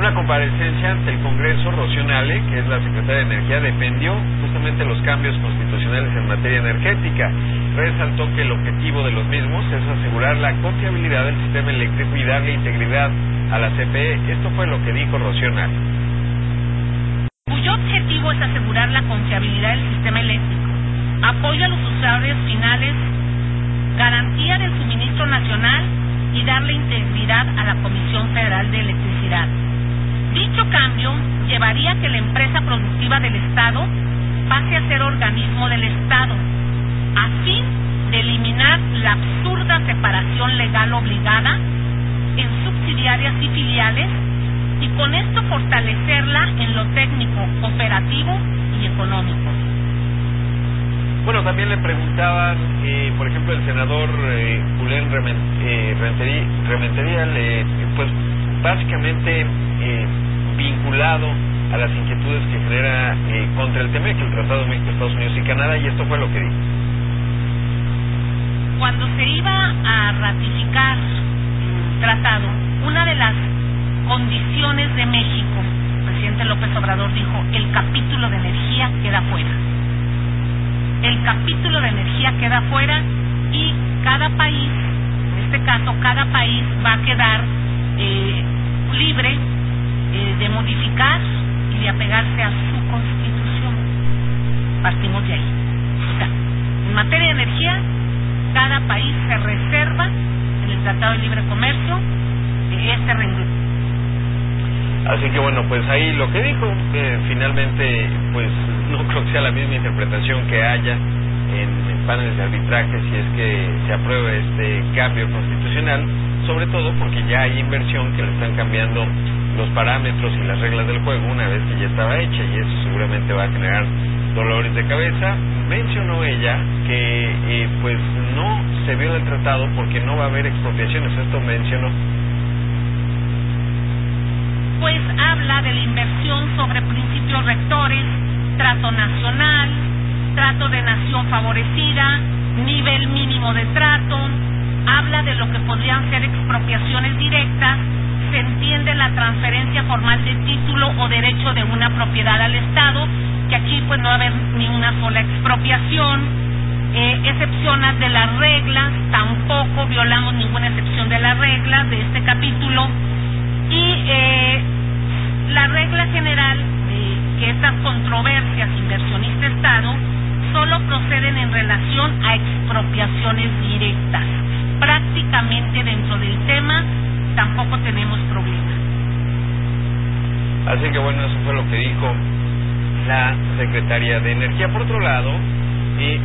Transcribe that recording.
una comparecencia ante el Congreso, Rocío Nale, que es la secretaria de Energía, defendió justamente los cambios constitucionales en materia energética. Resaltó que el objetivo de los mismos es asegurar la confiabilidad del sistema eléctrico y darle integridad a la CFE. Esto fue lo que dijo Rocío Nale. Cuyo objetivo es asegurar la confiabilidad del sistema eléctrico, apoyo a los usuarios finales, garantía del suministro nacional y darle integridad a la Comisión Federal de Electricidad. Dicho cambio llevaría a que la empresa productiva del Estado pase a ser organismo del Estado, a fin de eliminar la absurda separación legal obligada en subsidiarias y filiales, y con esto fortalecerla en lo técnico, operativo y económico. Bueno, también le preguntaban, por ejemplo, el senador Julián Rementería, pues básicamente vinculado a las inquietudes que genera contra el TEMEC, el Tratado de México, Estados Unidos y Canadá, y esto fue lo que dijo. Cuando se iba a ratificar el tratado, una de las condiciones de México, el presidente López Obrador dijo: el capítulo de energía queda fuera. El capítulo de energía queda fuera y cada país, en este caso cada país, va a quedar libre de modificar y de apegarse a su constitución. Partimos de ahí. O sea, en materia de energía, cada país se reserva en el Tratado de Libre Comercio este renglón. Así que bueno, pues ahí lo que dijo, finalmente pues no creo que sea la misma interpretación que haya en paneles de arbitraje si es que se aprueba este cambio constitucional, sobre todo porque ya hay inversión que le están cambiando los parámetros y las reglas del juego una vez que ya estaba hecha, y eso seguramente va a generar dolores de cabeza. Mencionó ella que pues no se viola el tratado porque no va a haber expropiaciones. Esto mencionó. Pues habla de la inversión sobre principios rectores, trato nacional, trato de nación favorecida, nivel mínimo de trato, habla de lo que podrían ser expropiaciones directas, se entiende la transferencia formal de título o derecho de una propiedad al Estado, que aquí pues no va a haber ni una sola expropiación, excepciones de las reglas, tampoco violamos ninguna excepción de las reglas de este capítulo, y la regla general que estas controversias inversionista-Estado solo proceden en relación a expropiaciones directas. Prácticamente dentro del tema tampoco tenemos problema. Así que bueno, eso fue lo que dijo la secretaria de Energía. Por otro lado,